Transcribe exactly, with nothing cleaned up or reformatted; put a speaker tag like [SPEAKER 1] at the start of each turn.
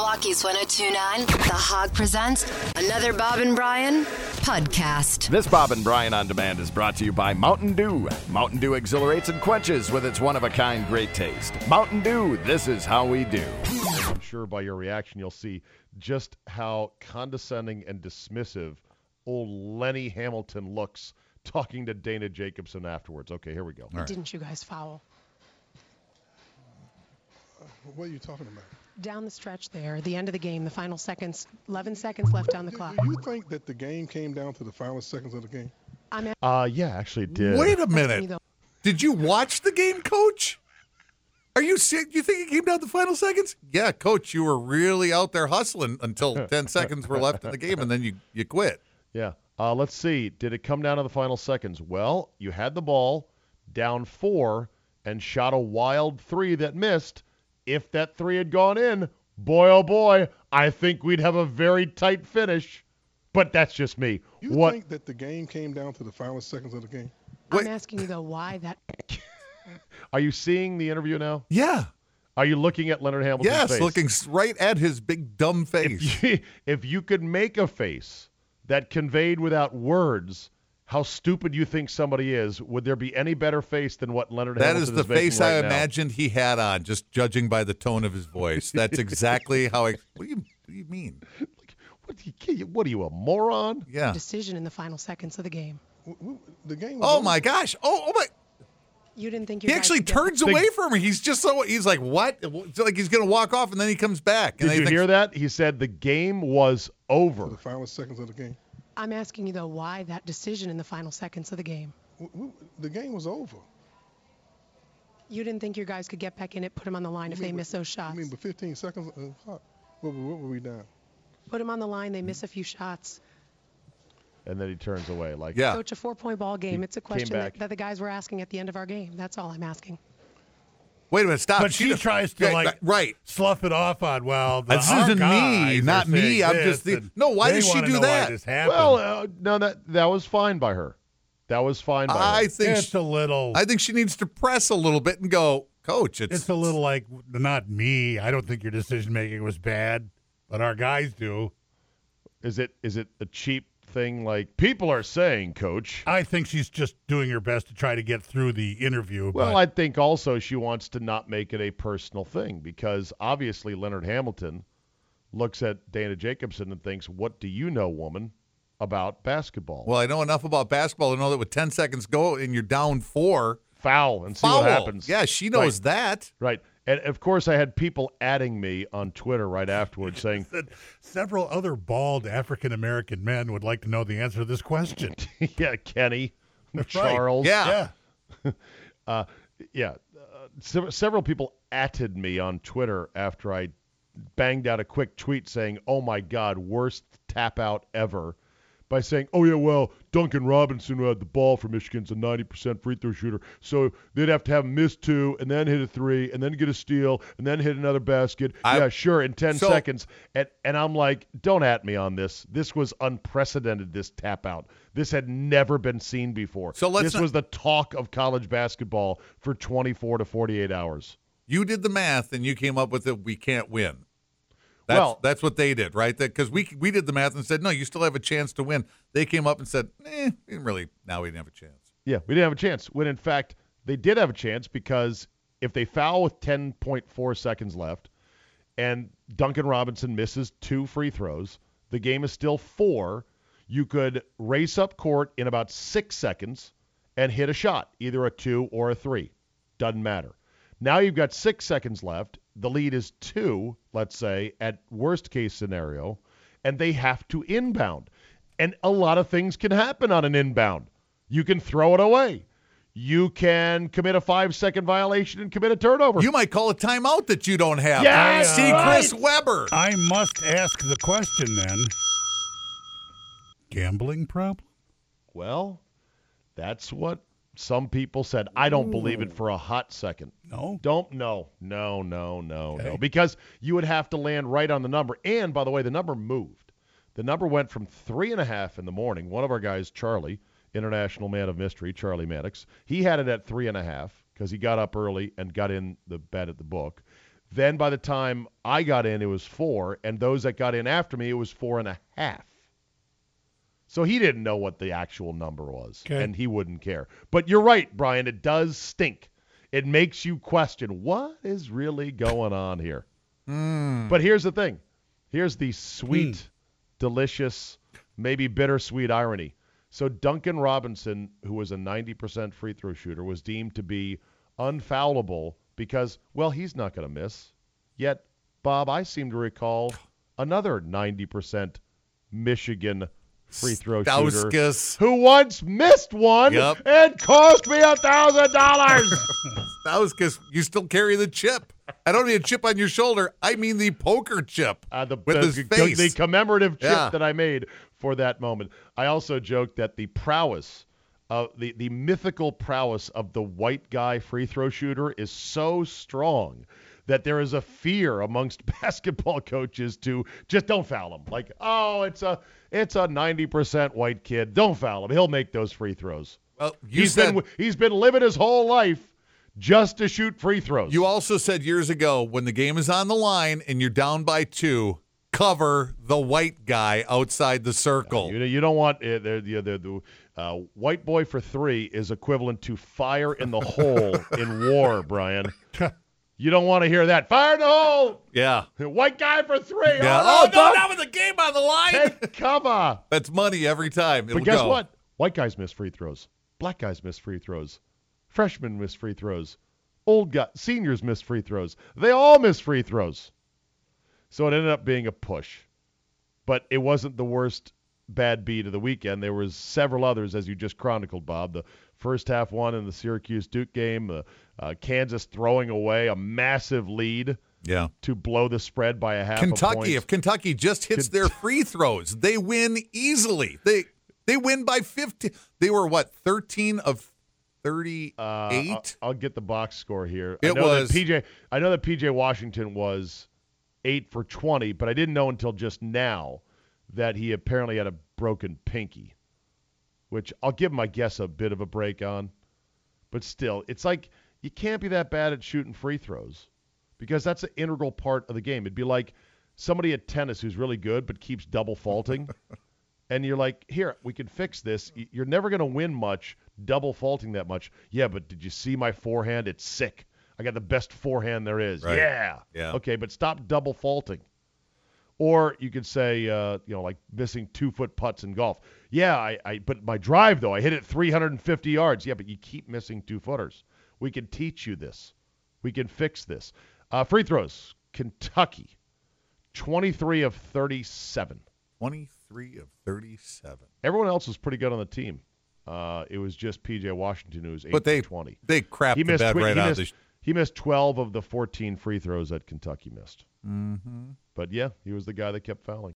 [SPEAKER 1] Milwaukee's one oh two point nine, The Hog presents another Bob and Brian podcast.
[SPEAKER 2] This Bob and Brian On Demand is brought to you by Mountain Dew. Mountain Dew exhilarates and quenches with its one-of-a-kind great taste. Mountain Dew, this is how we do.
[SPEAKER 3] I'm sure by your reaction you'll see just how condescending and dismissive old Lenny Hamilton looks talking to Dana Jacobson afterwards. Okay, here we go.
[SPEAKER 4] Right. Didn't you guys foul?
[SPEAKER 5] What are you talking about?
[SPEAKER 4] Down the stretch there, the end of the game, the final seconds, eleven seconds left on the
[SPEAKER 5] do,
[SPEAKER 4] clock.
[SPEAKER 5] Do you think that the game came down to the final seconds of the game?
[SPEAKER 4] I'm at-
[SPEAKER 3] Uh, yeah, actually it did.
[SPEAKER 6] Wait a minute. Did you watch the game, Coach? Are you sick? You think it came down to the final seconds? Yeah, Coach, you were really out there hustling until ten seconds were left in the game, and then you, you quit.
[SPEAKER 3] Yeah. Uh, let's see. Did it come down to the final seconds? Well, you had the ball down four and shot a wild three that missed. If that three had gone in, boy, oh boy, I think we'd have a very tight finish. But that's just me.
[SPEAKER 5] You
[SPEAKER 3] what?
[SPEAKER 5] think that the game came down to the final seconds of the game?
[SPEAKER 4] I'm
[SPEAKER 6] Wait.
[SPEAKER 4] asking you, though, why that...
[SPEAKER 3] Are you seeing the interview now?
[SPEAKER 6] Yeah.
[SPEAKER 3] Are you looking at Leonard Hamilton's
[SPEAKER 6] Yes,
[SPEAKER 3] face?
[SPEAKER 6] looking right at his big dumb face.
[SPEAKER 3] If you, if you could make a face that conveyed without words how stupid you think somebody is, would there be any better face than what Leonard
[SPEAKER 6] That
[SPEAKER 3] Hamilton
[SPEAKER 6] is
[SPEAKER 3] is
[SPEAKER 6] the
[SPEAKER 3] making
[SPEAKER 6] face
[SPEAKER 3] right
[SPEAKER 6] I
[SPEAKER 3] now?
[SPEAKER 6] imagined he had on, just judging by the tone of his voice. That's exactly how I. What do you, what do you mean?
[SPEAKER 3] What, do you, what are you, a moron?
[SPEAKER 6] Yeah.
[SPEAKER 4] decision in the final seconds of the game?
[SPEAKER 5] W- w- The game. Was
[SPEAKER 6] Oh
[SPEAKER 5] over.
[SPEAKER 6] my gosh! Oh, oh my!
[SPEAKER 4] You didn't think you
[SPEAKER 6] He
[SPEAKER 4] guys
[SPEAKER 6] actually
[SPEAKER 4] could get-
[SPEAKER 6] turns away from her. He's just so. He's like, what? It's like he's gonna walk off, and then he comes back. And
[SPEAKER 3] Did
[SPEAKER 6] I
[SPEAKER 3] you
[SPEAKER 6] think,
[SPEAKER 3] hear that? He said the game was
[SPEAKER 5] To
[SPEAKER 3] over.
[SPEAKER 5] the final seconds of the game.
[SPEAKER 4] I'm asking you, though, why that decision in the final seconds of the game?
[SPEAKER 5] W- w- The game was over.
[SPEAKER 4] You didn't think your guys could get back in it, put them on the line if
[SPEAKER 5] I
[SPEAKER 4] they
[SPEAKER 5] mean,
[SPEAKER 4] miss those shots?
[SPEAKER 5] I mean, but fifteen seconds. Uh, what, what, what were we down?
[SPEAKER 4] Put them on the line, they miss a few shots.
[SPEAKER 3] And then he turns away. Like,
[SPEAKER 6] Yeah.
[SPEAKER 4] Coach, a four-point ball game.
[SPEAKER 3] He
[SPEAKER 4] It's a
[SPEAKER 3] came
[SPEAKER 4] question that,
[SPEAKER 3] back.
[SPEAKER 4] that the guys were asking at the end of our game. That's all I'm asking.
[SPEAKER 6] Wait a minute! Stop.
[SPEAKER 7] But she
[SPEAKER 6] does-
[SPEAKER 7] tries to,
[SPEAKER 6] Yeah,
[SPEAKER 7] like,
[SPEAKER 6] right.
[SPEAKER 7] slough it off on, well, the,
[SPEAKER 6] This
[SPEAKER 7] our
[SPEAKER 6] isn't me,
[SPEAKER 7] guys are
[SPEAKER 6] not me.
[SPEAKER 7] saying
[SPEAKER 6] I'm
[SPEAKER 7] this,
[SPEAKER 6] just the-
[SPEAKER 7] and
[SPEAKER 6] No, why
[SPEAKER 7] they
[SPEAKER 6] does she
[SPEAKER 7] wanna
[SPEAKER 6] do
[SPEAKER 7] know
[SPEAKER 6] that?
[SPEAKER 7] Why this happened.
[SPEAKER 3] well, uh, no, that that was fine by her. That was fine by
[SPEAKER 6] I
[SPEAKER 3] her.
[SPEAKER 6] think.
[SPEAKER 7] it's
[SPEAKER 6] She,
[SPEAKER 7] a little.
[SPEAKER 6] I think she needs to press a little bit and go, Coach. It's,
[SPEAKER 7] it's a little like not me. I don't think your decision making was bad, but our guys do.
[SPEAKER 3] Is it is it a cheap thing like people are saying, Coach?
[SPEAKER 7] I think she's just doing her best to try to get through the interview.
[SPEAKER 3] Well,
[SPEAKER 7] but
[SPEAKER 3] I think also she wants to not make it a personal thing because obviously Leonard Hamilton looks at Dana Jacobson and thinks, what do you know, woman, about basketball?
[SPEAKER 6] Well, I know enough about basketball to know that with ten seconds go and you're down four,
[SPEAKER 3] foul and see
[SPEAKER 6] foul.
[SPEAKER 3] what happens.
[SPEAKER 6] Yeah, she knows
[SPEAKER 3] Right.
[SPEAKER 6] that.
[SPEAKER 3] Right. And, of course, I had people adding me on Twitter right afterwards saying,
[SPEAKER 7] that several other bald African American men would like to know the answer to this question.
[SPEAKER 3] yeah, Kenny,
[SPEAKER 7] Right.
[SPEAKER 3] Charles.
[SPEAKER 6] Yeah.
[SPEAKER 7] Yeah.
[SPEAKER 3] Uh, yeah. Uh, sev- several people atted me on Twitter after I banged out a quick tweet saying, oh, my God, worst tap out ever, by saying, oh, yeah, well, Duncan Robinson, who had the ball for Michigan's a ninety percent free throw shooter, so they'd have to have him miss two and then hit a three and then get a steal and then hit another basket.
[SPEAKER 6] I-
[SPEAKER 3] yeah, sure, in ten
[SPEAKER 6] so-
[SPEAKER 3] seconds. And, and I'm like, don't at me on this. This was unprecedented, this tap out. This had never been seen before.
[SPEAKER 6] So let's
[SPEAKER 3] this
[SPEAKER 6] not-
[SPEAKER 3] was the talk of college basketball for twenty-four to forty-eight hours.
[SPEAKER 6] You did the math and you came up with it. We can't win. That's,
[SPEAKER 3] Well-
[SPEAKER 6] that's what they did, right? Because we we did the math and said, no, you still have a chance to win. They came up and said, eh, we didn't really. Now we didn't have a chance.
[SPEAKER 3] Yeah, we didn't have a chance. When, in fact, they did have a chance because if they foul with ten point four seconds left and Duncan Robinson misses two free throws, the game is still four. You could race up court in about six seconds and hit a shot, either a two or a three. Doesn't matter. Now you've got six seconds left. The lead is two, let's say, at worst case scenario, and they have to inbound. And a lot of things can happen on an inbound. You can throw it away. You can commit a five-second violation and commit a turnover.
[SPEAKER 6] You might call a timeout that you don't have.
[SPEAKER 3] Yes,
[SPEAKER 6] See
[SPEAKER 3] right.
[SPEAKER 6] Chris Webber.
[SPEAKER 7] I must ask the question then. Gambling problem?
[SPEAKER 3] Well, that's what some people said. I don't believe it for a hot second.
[SPEAKER 7] No?
[SPEAKER 3] Don't, no, no, no, no,
[SPEAKER 7] Okay.
[SPEAKER 3] no. Because you would have to land right on the number. And, by the way, the number moved. The number went from three and a half in the morning. One of our guys, Charlie, International Man of Mystery, Charlie Mannix, he had it at three and a half because he got up early and got in the bet at the book. Then by the time I got in, it was four, and those that got in after me, it was four and a half. So he didn't know what the actual number was,
[SPEAKER 7] Okay.
[SPEAKER 3] and he wouldn't care. But you're right, Brian. It does stink. It makes you question what is really going on here.
[SPEAKER 6] Mm.
[SPEAKER 3] But here's the thing. Here's the sweet,
[SPEAKER 7] Mm.
[SPEAKER 3] delicious, maybe bittersweet irony. So Duncan Robinson, who was a ninety percent free throw shooter, was deemed to be unfoulable because, well, he's not going to miss. Yet, Bob, I seem to recall another ninety percent Michigan free throw shooter
[SPEAKER 6] Stauskas.
[SPEAKER 3] who once missed one
[SPEAKER 6] Yep.
[SPEAKER 3] and cost me a thousand dollars.
[SPEAKER 6] Stauskas, you still carry the chip. I don't mean a chip on your shoulder. I mean the poker chip
[SPEAKER 3] Uh, the,
[SPEAKER 6] with
[SPEAKER 3] the,
[SPEAKER 6] his
[SPEAKER 3] the-
[SPEAKER 6] face.
[SPEAKER 3] the commemorative chip
[SPEAKER 6] Yeah.
[SPEAKER 3] that I made for that moment. I also joked that the prowess, uh, the, the mythical prowess of the white guy free throw shooter is so strong that there is a fear amongst basketball coaches to just don't foul him. Like, oh, it's a it's a ninety percent white kid. Don't foul him. He'll make those free throws.
[SPEAKER 6] Well, you
[SPEAKER 3] He's
[SPEAKER 6] said
[SPEAKER 3] been he's been living his whole life just to shoot free throws.
[SPEAKER 6] you also said years ago when the game is on the line and you're down by two, cover the white guy outside the circle.
[SPEAKER 3] You, you don't want uh, the, the, the, the uh, white boy for three is equivalent to fire in the hole in war, Brian. You don't want to hear that. Fire in the hole.
[SPEAKER 6] Yeah.
[SPEAKER 3] White guy for three.
[SPEAKER 6] Yeah.
[SPEAKER 3] Oh,
[SPEAKER 6] Oh,
[SPEAKER 3] no,
[SPEAKER 6] no,
[SPEAKER 3] Doug.
[SPEAKER 6] not with the game on the line.
[SPEAKER 3] Take cover.
[SPEAKER 6] That's money every time. It'll
[SPEAKER 3] But guess
[SPEAKER 6] go.
[SPEAKER 3] what? White guys miss free throws. Black guys miss free throws. Freshmen miss free throws. Old guys, seniors miss free throws. They all miss free throws. So it ended up being a push. But it wasn't the worst bad beat of the weekend. There was several others, as you just chronicled, Bob. The first half one in the Syracuse-Duke game, uh, uh, Kansas throwing away a massive lead
[SPEAKER 6] Yeah.
[SPEAKER 3] to blow the spread by a half a point.
[SPEAKER 6] Kentucky, if Kentucky just hits their free throws, they win easily. They they win by fifty. They were what, thirteen of thirty-eight?
[SPEAKER 3] Uh, I'll, I'll get the box score here.
[SPEAKER 6] It
[SPEAKER 3] I know
[SPEAKER 6] was-
[SPEAKER 3] that P J. I know that P J Washington was eight for twenty, but I didn't know until just now that he apparently had a broken pinky, which I'll give him, I guess, a bit of a break on. But still, it's like you can't be that bad at shooting free throws because that's an integral part of the game. It'd be like somebody at tennis who's really good but keeps double faulting. And you're like, here, we can fix this. Y- You're never going to win much double faulting that much. Yeah, but did you see my forehand? It's sick. I got the best forehand there is.
[SPEAKER 6] Right.
[SPEAKER 3] Yeah.
[SPEAKER 6] Yeah.
[SPEAKER 3] Okay, but stop double faulting. Or you could say, uh, you know, like missing two-foot putts in golf. Yeah, I, I, but my drive, though, I hit it three hundred fifty yards. Yeah, but you keep missing two-footers. We can teach you this. We can fix this. Uh, free throws, Kentucky, twenty-three of thirty-seven.
[SPEAKER 6] twenty-three of thirty-seven.
[SPEAKER 3] Everyone else was pretty good on the team. Uh, it was just P J Washington who was eight
[SPEAKER 6] But they
[SPEAKER 3] for twenty.
[SPEAKER 6] they crapped
[SPEAKER 3] He
[SPEAKER 6] the
[SPEAKER 3] missed,
[SPEAKER 6] bed
[SPEAKER 3] tw-
[SPEAKER 6] right
[SPEAKER 3] he,
[SPEAKER 6] out
[SPEAKER 3] missed,
[SPEAKER 6] of the.
[SPEAKER 3] he missed twelve of the fourteen free throws that Kentucky missed.
[SPEAKER 6] Mm-hmm.
[SPEAKER 3] But, yeah, he was the guy that kept fouling.